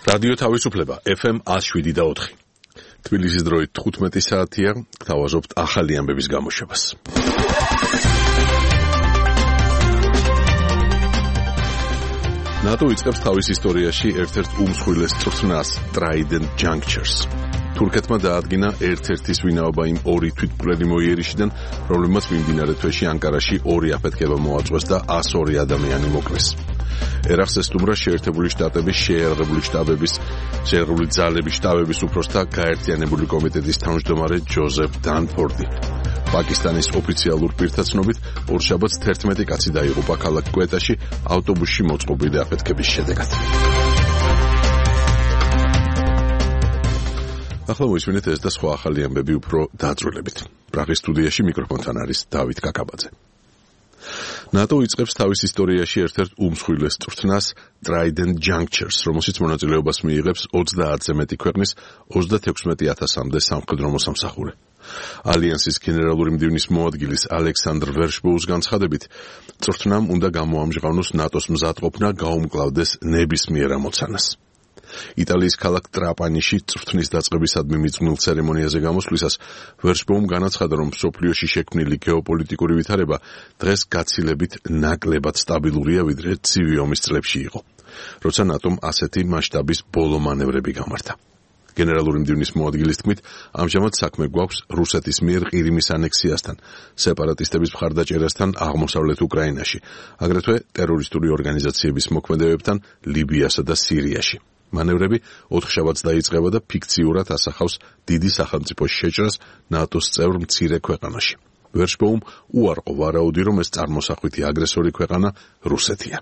რადიო თავისუფლება FM 107.4. თბილისის დროით 15 საათია, გთავაზობთ ახალი ამბების გამოშვებას. ნატო იწყებს თავის ისტორიაში ერთ-ერთ უმსხვილეს წვრთნას, Trident Junctures. თურქეთმა დაადგინა ერთ-ერთის ვინაობა იმ ორი თვითმკვლელი მოიერიშიდან, რომლებმაც მიმდინარე თვეში ანკარაში ორი აფეთქება მოაწყვეს და 102 ადამიანი მოკლეს. ერახს ესტუმრა შეერთებული შტატების შეერაღებული ძალების შტაბების უფროსთა გაერთიანებული კომიტეტის თავმჯდომარე ჯოზეფ დანფორდი. პაკისტანის ოფიციალურ პირთაცნობით ორშაბათს 11 კაცი დაიღუპა ქალაქ კვეტაში ავტობუსში მოწყობილი აფეთქების შედეგად. ახლა მოისმინეთ ეს და სხვა ახალი ამბები უფრო დაწვრილებით. პრაღის სტუდიაში მიკროფონთან არის დავით კაკაბაძე. ნატო იწყებს თავის ისტორიაში ერთ-ერთ უმსხვილეს წვრთნას Trident Junctures, რომელშიც მონაწილეობას მიიღებს 30-ზე მეტი ქვეყნის 36,000-მდე სამხედრო მოსამსახურე. ალიანსის გენერალური მდივნის მოადგილის ალექსანდრ ვერშბოუს განცხადებით, წვრთნამ უნდა გამოამჟღავნოს ნატოს მზადყოფნა გაუმკლავდეს ნებისმიერ ამოცანას. იტალიის ქალაქ ტრაპანიში წვრთნის დაწყებისადმი მიძღვნილ ცერემონიაზე გამოსვლისას ვერშბოუმ განაცხადა, რომ მსოფლიოში შექმნილი გეოპოლიტიკური ვითარება დღეს გაცილებით ნაკლებად სტაბილურია, ვიდრე ცივი ომის წლებში იყო, როცა ნატომ ასეთი მასშტაბის ბოლო მანევრები გამართა. გენერალური მდივნის მოადგილის თქმით, ამჟამად საქმე გვაქვს რუსეთის მიერ ყირიმის ანექსიასთან, სეპარატისტების მხარდაჭერასთან აღმოსავლეთ უკრაინაში, აგრეთვე ტერორისტული ორგანიზაციების მოქმედებებთან ლიბიასა და სირიაში. მანევრები 4 შაბათს დაიწყება და ფიქციურად ასახავს დიდი სახელმწიფოს შეჭრას ნატოს წევრ მცირე ქვეყანაში. ვერშბოუმ უარყო ვარაუდი, რომ ეს წარმოსახვითი აგრესორი ქვეყანა რუსეთია.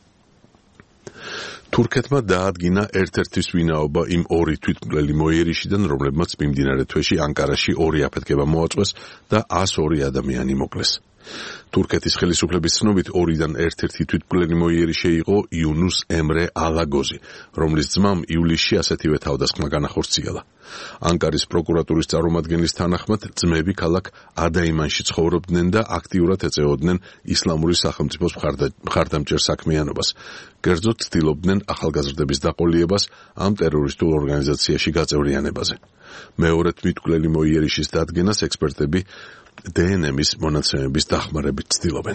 თურქეთმა დაადგინა ერთ-ერთის ვინაობა იმ ორი თვითმკვლელი მოიერიშიდან, რომლებმაც მიმდინარე თვეში ანკარაში ორი აფეთქება მოაწყვეს და 102 ადამიანი მოკლეს. თურქეთის ხელისუფლების ცნობით, ორიდან ერთ-ერთი თვითმკვლელი მოიერიშე იყო იუნუს ემრე ალაგოზი, რომლის ძმამ ივლისში ასეთივე თავდასხმა განახორციელა. ანკარის პროკურატურის წარმომადგენლის თანახმად, ძმები ქალაქ ადაიმანში ცხოვრობდნენ და აქტიურად ეწეოდნენ ისლამური სახელმწიფოს მხარდამჭერ საქმიანობას. კერძოდ ცდილობდნენ ახალგაზრდების დაყოლიებას ამ ტერორისტულ ორგანიზაციაში გაწევრიანებაზე. მეორე თვითმკვლელი მოიერიშის დადგენას ექსპერტები დნმ-ის მონაცემების დახმარებით ცდილობენ.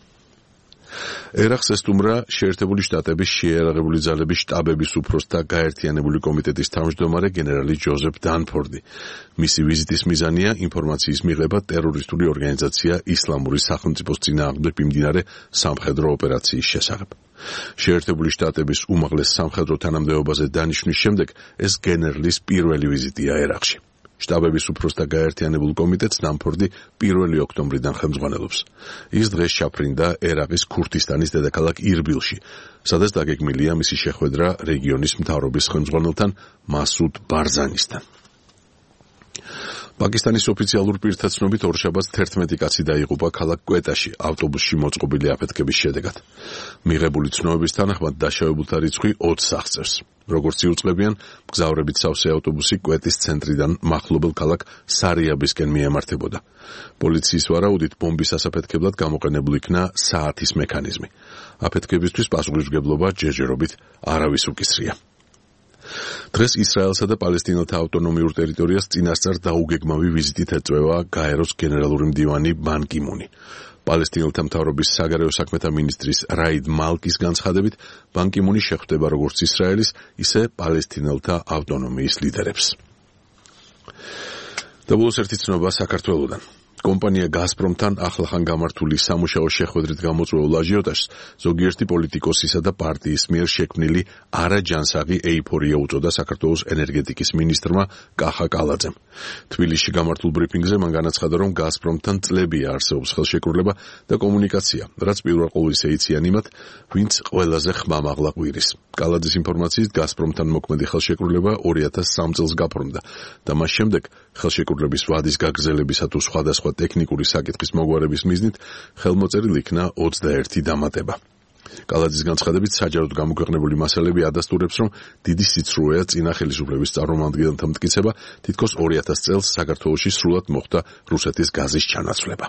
ერახს ესტუმრა შეერთებული შტატების შეიარაღებული ძალების შტაბების უფროსთა გაერთიანებული კომიტეტის თავმჯდომარე გენერალი ჯოზეფ დანფორდი. მისი ვიზიტის მიზანია ინფორმაციის მიღება ტერორისტული ორგანიზაცია ისლამური სახელმწიფოს წინააღმდეგ მიმდინარე სამხედრო ოპერაციის შესახებ. შეერთებული შტატების უმაღლეს სამხედრო თანამდებობაზე დანიშვნის შემდეგ ეს გენერლის პირველი ვიზიტია ერახში. შტაბების უფროსთა გაერთიანებულ კომიტეტს დანფორდი 1 ოქტომბრიდან ხელმძღვანელობს. ის დღეს ჩაფრინდა ერაყის ქურთისტანის დედაქალაქ ირბილში, სადაც დაგეგმილია მისი შეხვედრა რეგიონის მთავრობის ხელმძღვანელთან მასუდ ბარზანისთან. პაკისტანის ოფიციალურ პირთაცნობით ორშაბათს 11 კაცი დაიღუპა ქალაქ კვეტაში ავტობუსში მოწყობილი აფეთქების შედეგად. მიღებული ცნობების თანახმად დაშავებულთა რიცხვი 20 აღწევს. როგორც იუწყებიან, მგზავრებით სავსე ავტობუსი კვეტის ცენტრიდან მახლობელ ქალაქ სარიაბისკენ მიემართებოდა. პოლიციის ვარაუდით, ბომბის ასაფეთქებლად გამოყენებული იქნა საათის მექანიზმი. აფეთქებისთვის პასუხისმგებლობა ჯერჯერობით არავის უკისრია. დღეს ისრაელსა და პალესტინელთა ავტონომიურ ტერიტორიას წინასწარ დაუგეგმავი ვიზიტით ეწვევა გაეროს გენერალური მდივანი ბან კი მუნი. პალესტინელთა მთავრობის საგარეო საქმეთა მინისტრის რაიდ მალკის განცხადებით, ბან კი მუნი შეხვდება როგორც ისრაელის, ისე პალესტინელთა ავტონომიის ლიდერებს. და ბოლოს ერთი ცნობა საქართველოდან. კომპანია გაზპრომთან ახლახან გამართული სამუშაო შეხვედრით გამოწვეულ აჟიოტაჟს ზოგიერთი პოლიტიკოსისა და პარტიის მიერ შექმნილი არაჯანსაღი ეიფორია უწოდა საქართველოს ენერგეტიკის მინისტრმა კახა კალაძემ. თბილისში გამართულ ბრიფინგზე მან განაცხადა, რომ გაზპრომთან წლებია არსებობს ხელშეკრულება და კომუნიკაცია, რაც პირველ ყოვლისა იციან იმათ, ვინც ყველაზე ხმამაღლა ყვირის. კალაძის ინფორმაციით, გაზპრომთან მოქმედი ხელშეკრულება 2003 წელს გაფორმდა და მას შემდეგ ხელშეკრულების ვადის გაგრძელებისა თუ სხვადასხვა ტექნიკური საკითხის მოგვარების მიზნით ხელმოწერილი იქნა 21 დამატება. კალაძის განცხადებით, საჯაროდ გამოქვეყნებული მასალები ადასტურებს, რომ დიდი სიცრუეა წინა ხელისუფლების წარმომადგენელთა მტკიცება, თითქოს 2000 წელს საქართველოში სრულად მოხდა რუსეთის გაზის ჩანაცვლება.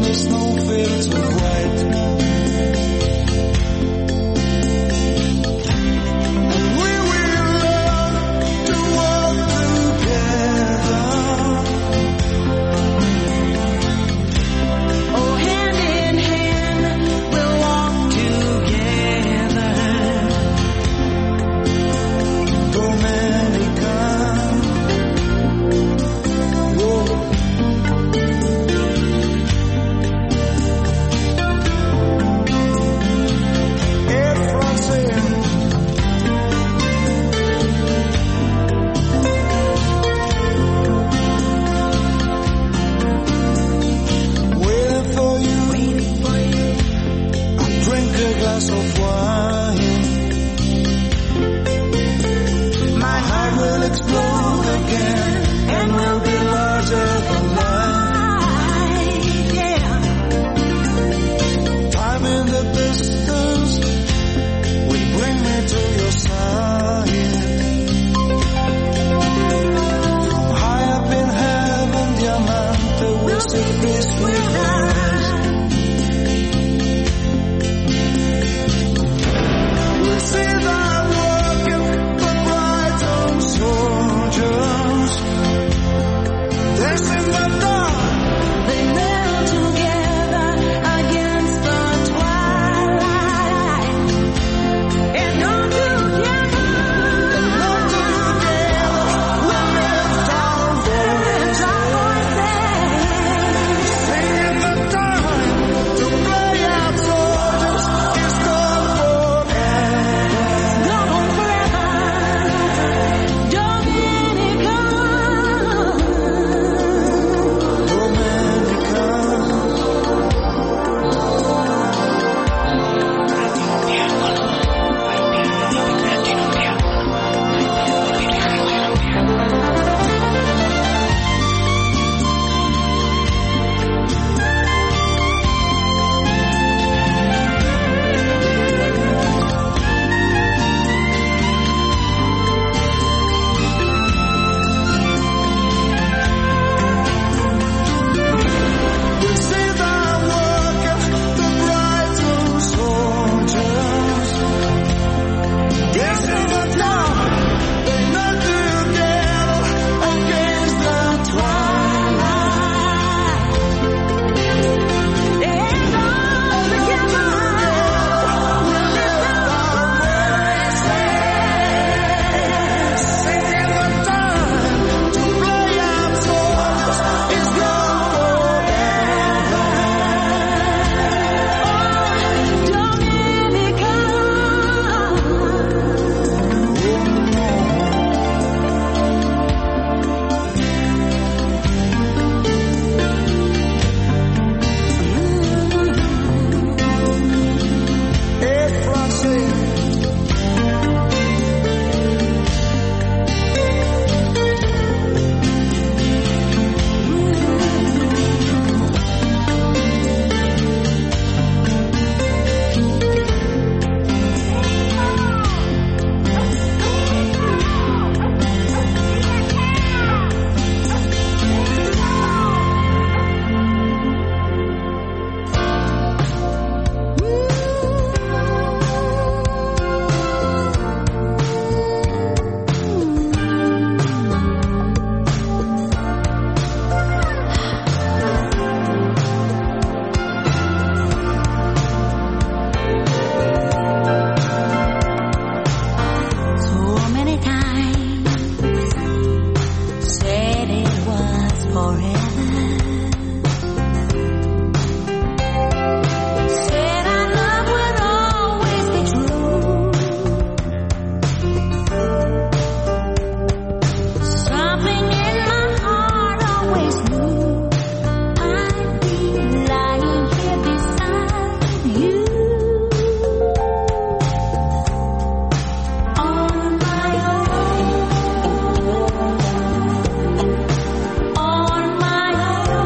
On my own.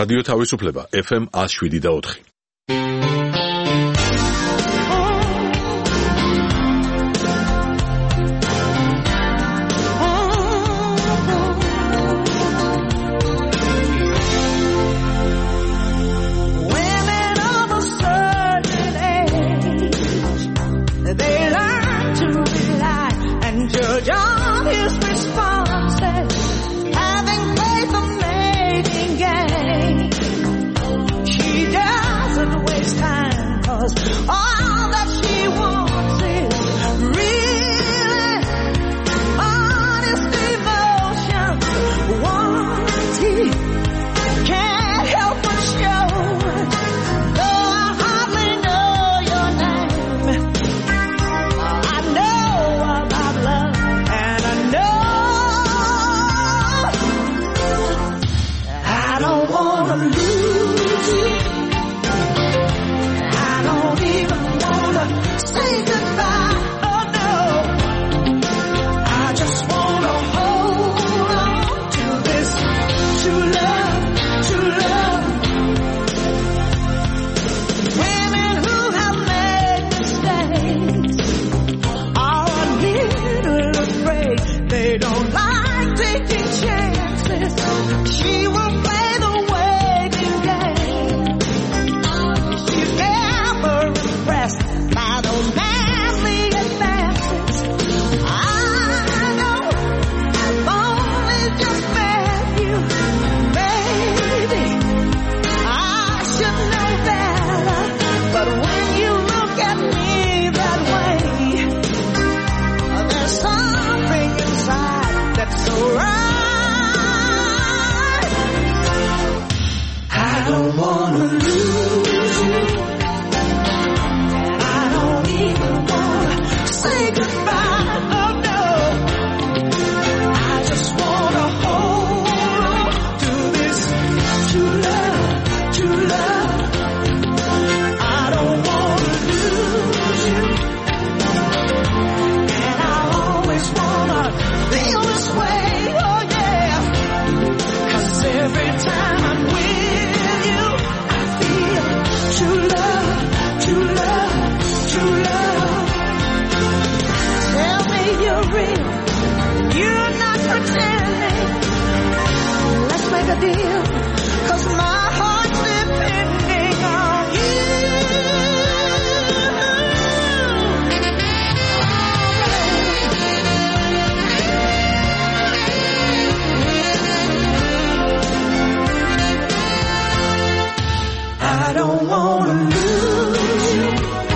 რადიო თავისუფლება FM 107.4. All that she wants is really honest emotion. Warranty can't help but show it. Though I hardly know your name, I know about love, and I know I don't want to lose you. Say goodbye, oh no. I just wanna hold on to this true love, true love. Women who have made mistakes are a little afraid. They don't like taking chances. She will play the waiting game. She's never impressed by those manly advances. I know I've only just met you, baby. I should know better, but when you look at me that way, there's something inside that's so right. I don't wanna lose you. Say goodbye, oh no. I just wanna hold on to this true love, true love. I don't wanna lose you, and I always wanna feel this way, oh yeah. 'Cause every time I'm with you, I feel true love, true love, true love. Tell me you're real, you're not pretending. Let's make a deal, 'cause my heart's depending on you. I don't wanna lose you.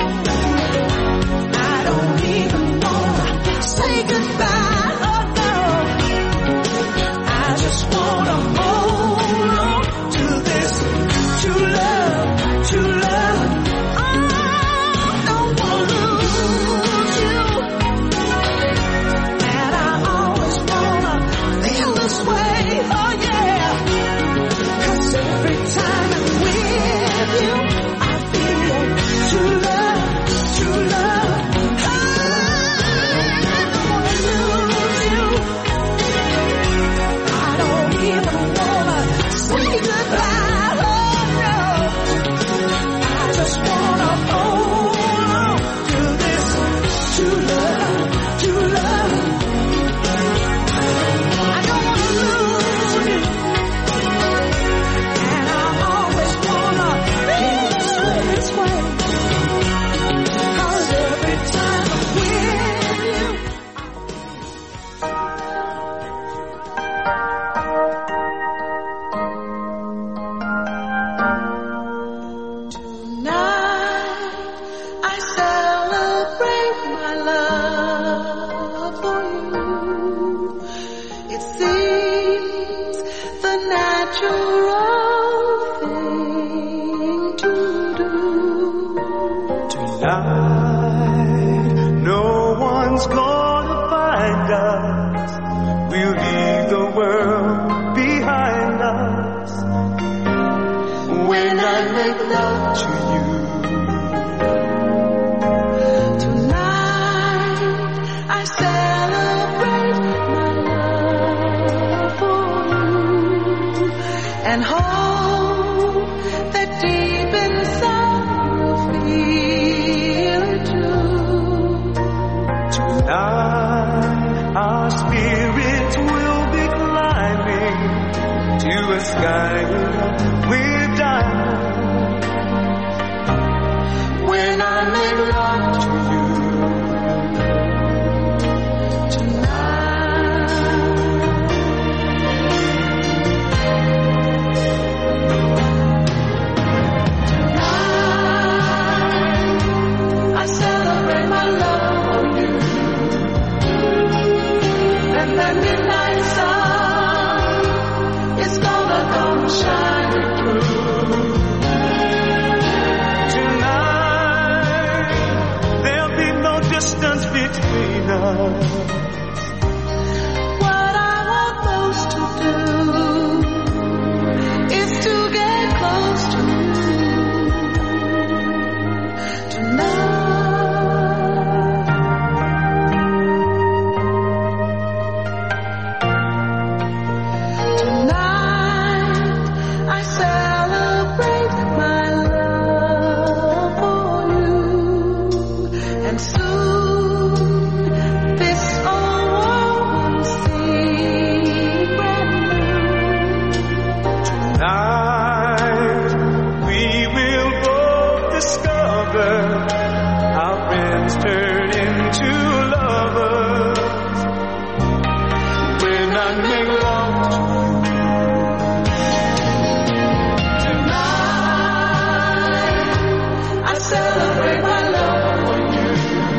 I don't even wanna say goodbye, oh no. I just wanna hold on to this true love, true love. I don't wanna lose you, and I always wanna feel this way, oh yeah. 'Cause every time I'm with you, I feel true love, true love. And hold sky with diamonds. When I make love to you tonight, I celebrate my love for you, and that midnight sun is gonna come shining through. Tonight there'll be no distance between us. What I want most to do is to get close to you tonight. Tonight I celebrate my love for you, and soon this old world will seem brand new. Tonight we will both discover our friends turn into lovers. When I make love to you tonight, I celebrate my love for you,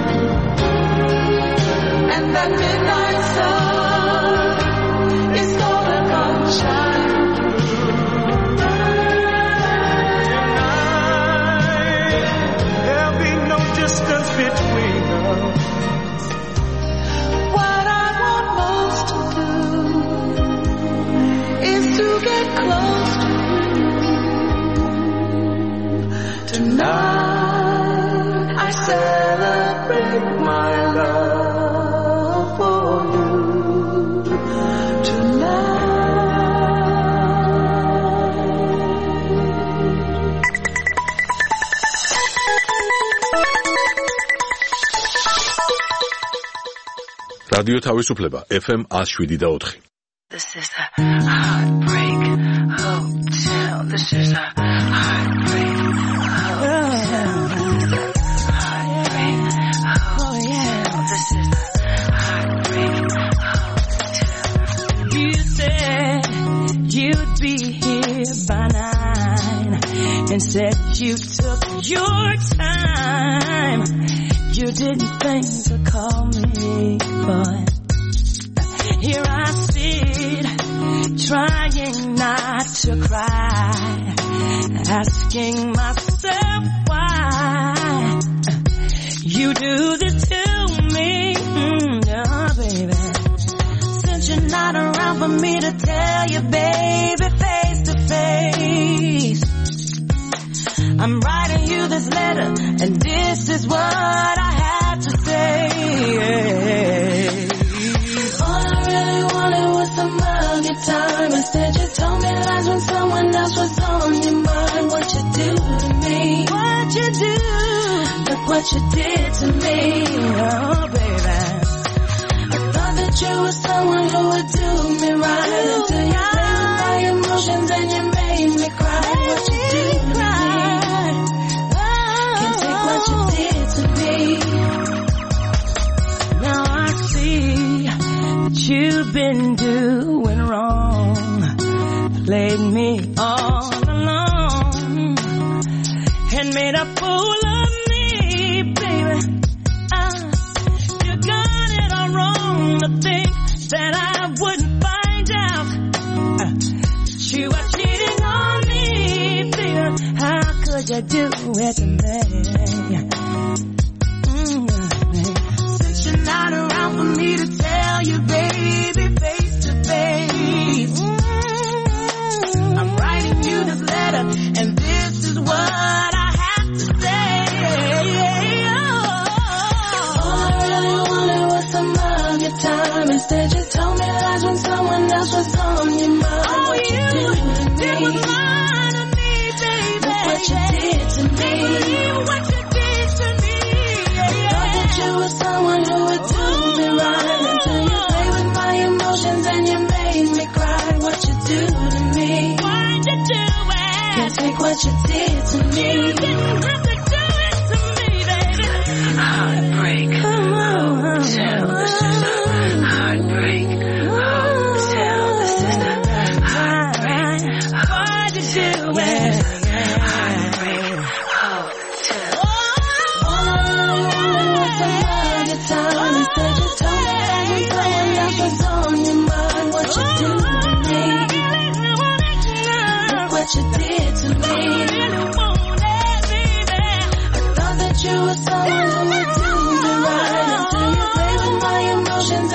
and that midnight sun is gonna come shining through. Tonight there'll be no distance between us. What I want most to do is to get close to you tonight. I celebrate my love for you tonight. რადიო თავისუფლება FM 107.4. This is a heartbreak hotel. This is a heartbreak hotel. Heartbreak hotel. This is a heartbreak hotel. You said you'd be here by 9. Instead you took your time. You didn't think to call me, but here I sit, trying not to cry, asking myself why you do this to me, oh baby. Since you're not around for me to tell you, baby, face to face, I'm writing you this letter, and this is what I have to say. All I really wanted was some of your time. Instead you told me lies when someone else was on your mind. What you do to me? What you do? Look what you did to me, oh baby. I thought that you were someone who would do me right, until you played with my emotions and you made me cry. What you do to me? Can't take what you did to me. Now I see that you've been doing wrong, played me all along, and made a fool of me, baby. You got it all wrong to think that I wouldn't find out that you were cheating on me, baby. How could you do it to me? Since you're not around for me to tell you, baby, face to face, I'm writing you this letter, and this is what I have to say. All I really wanted was some of your time. Instead you told me lies when someone else was on your mind. Oh, what you did was mine to me, baby. Look what you did to me. What you did you did to me. You didn't have to do it to me, baby. Heartbreak. Hotel, this is heartbreak. Hotel, this is heartbreak. Why'd you do it? Heartbreak. Hotel. All I remember was the murder time. Instead you told me everything that was on your mind. What you do to me? Look what you did to me. I thought that you were someone who would do me right until you played with my emotions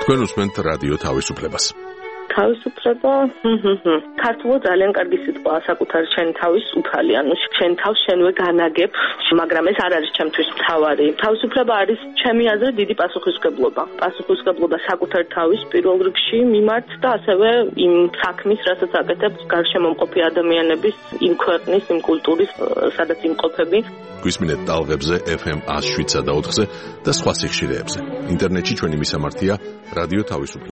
თქვენ უსმენთ რადიო თავისუფლებას. თავისუფლება ქართულად ძალიან კარგი სიტყვაა საკუთარ შენ თავის უფალი, ანუ შენ თავს შენვე განაგებ, მაგრამ ეს არ არის ჩემთვის მთავარი. თავისუფლება არის ჩემი აზრით დიდი პასუხისმგებლობა. პასუხისმგებლობა საკუთარ თავის პირველ რიგში მიმართ და ასევე იმ საქმის, რასაც აკეთებ გარშემო მყოფი ადამიანების, იმ ქვეყნის, იმ კულტურის, სადაც იმყოფები. გვისმინეთ ტალღებზე FM 107.4-ზე და სხვა სიხშირეებზე. ინტერნეტში ჩვენი მისამართია რადიო თავისუფლება.